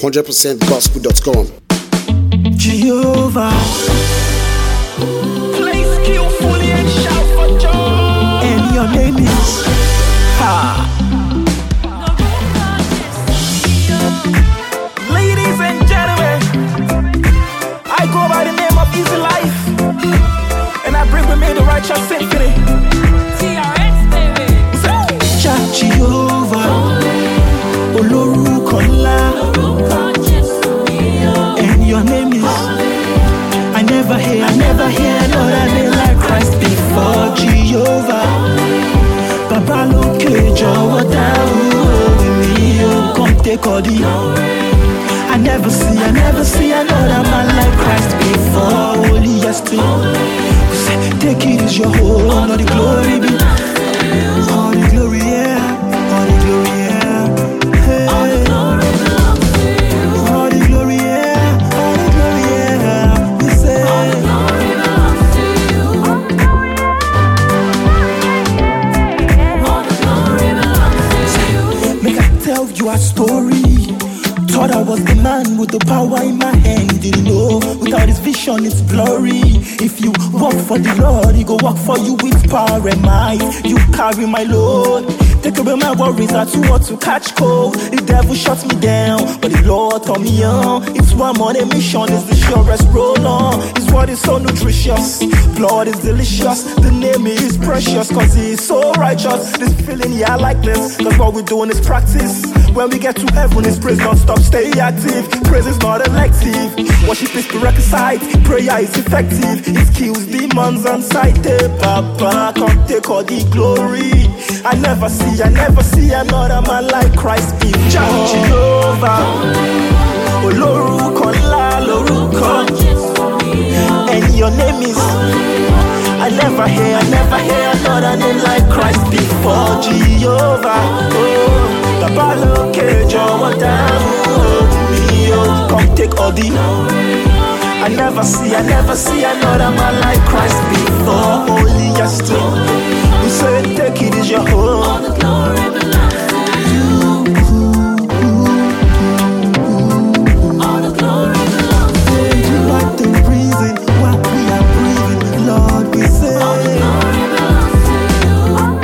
100%gospel.com. Jehovah, Play skillfully and shout for joy. and your name is Ladies and gentlemen, I go by the name of Easy Life, and I bring with me the righteous symphony. TRX, baby. Jah Jehovah, Olórúkọ ńlá, and your name is. I never hear another name like Christ before. Jehovah, Baba lókè jọ̀wọ́ dáhùn mi o, come take all the. I never see another man like Christ before. Holy yes to take it is your whole, all the glory be, all the glory, yeah, all the glory, yeah. Hey. All the glory belongs to you. All the glory, yeah, all the glory, yeah. We say all the glory belongs to you. All the glory belongs to you. Make I tell you a story. Thought I was the man with the power in my hand. Didn't know without his vision it's blurry. If you work for the Lord, he go work for you with power and might. You carry my load, take away my worries. I too want to catch cold. The devil shuts me down, but the Lord turn me on. It's one more mission, it's the surest roll on. His word is so nutritious, blood is delicious. The name is precious, cause he is so righteous. This feeling, yeah, I like this, cause what we're doing is practice. When we get to heaven, his praise don't stop, stay active. Praise is not elective, worship is prerequisite. Prayer is effective, it kills demons on sight. Papa, come take all the glory. I never see another man like Christ before. Jah Jehovah, Olórúkọ ńlá lórúkọ, and your name is. I never hear another name like Christ before. Jehovah, oh, Baba lókè jọ̀wọ́ dáhùn mi o, come take all the. I never see another man like Christ before. Holy yes to you say take it is your home. All the glory belongs to you. All the glory belongs to you. You are the reason why we are breathing, Lord. We say all the glory belongs to you.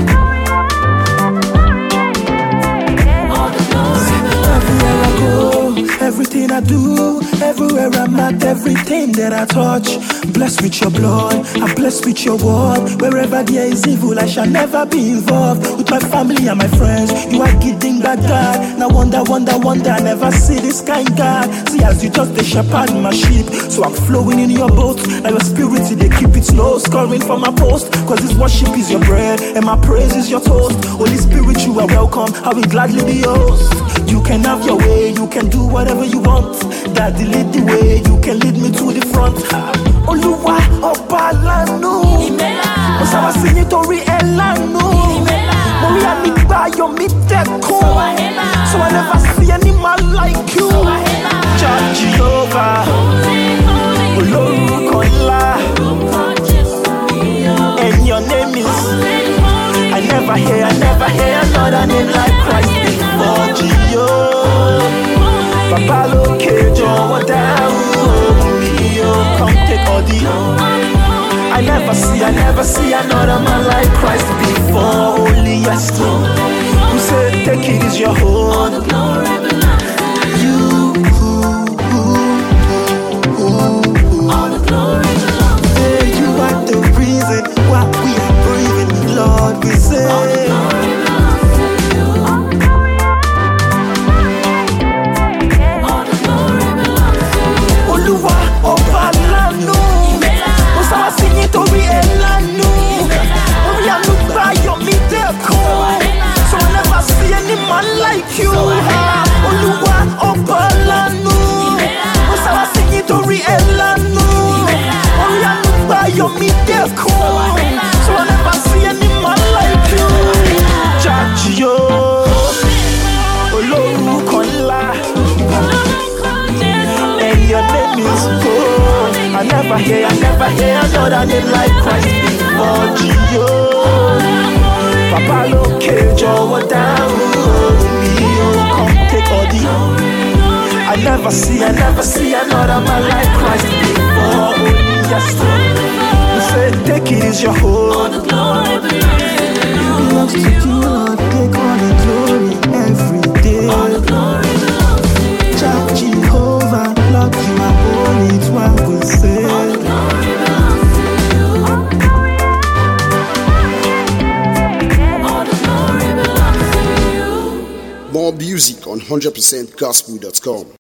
All the glory belongs to you. Everywhere I go, everything I do, everywhere I'm at, everything that I touch, blessed with your blood, I'm blessed with your word. Wherever there is evil, I shall never be involved. With my family and my friends, you are giving that God. Now wonder, I never see this kind God. See as you just the shepherd my sheep, so I'm flowing in your boat. Now your spirit, they keep it slow, scoring from my post. Cause this worship is your bread, and my praise is your toast. Holy Spirit, you are welcome, I will gladly be yours. You can have your way, you can do whatever you want. Daddy lead the way, you can lead me to the front. Olúwa ọba lánú, mo sábà sí nítorí ẹ lánú. Mo rí ànígbà ayọ̀ mi dẹ́kun, so I never see any man like you. Jah Jehovah, Olórúkọ ńlá, and your name is. I never hear another name like Christ before. Jehovah, Baba lókè jọ̀wọ́ dáhùn mi o, come take all the. I never see another man like Christ before. Holy yes to you say take it is your home. All the glory belongs to you. All the glory belongs to you. You are the reason why we are breathing, Lord. We say all the glory belongs to you. All the glory belongs to you. Olúwa ọba lánú, mo sábà sí nítorí ẹ lánú. Orí àánú gbà ayọ̀ mi dẹ́kun, so I never see any man like you. Olúwa ọba lánú, mo sábà sí nítorí ẹ lánú. Orí àánú gbà ayọ̀ mi dẹ́kun, so I never see any man like you. Jah Jehovah, Olórúkọ ńlá, and your name is God. I never hear another name like Christ before. Jehovah, Baba lókè jọ̀wọ́ dáhùn mi o, come take all the. I never see another man like Christ before. Yes, Lord. You say, take it is your home. The glory Belongs belongs to to you, Lord. Take all the glory every day. the glory belongs to you. Jah Jehovah, Lord, you are holy. It's what we say. The glory belongs to you. All the glory belongs to you. More music on 100%gospel.com.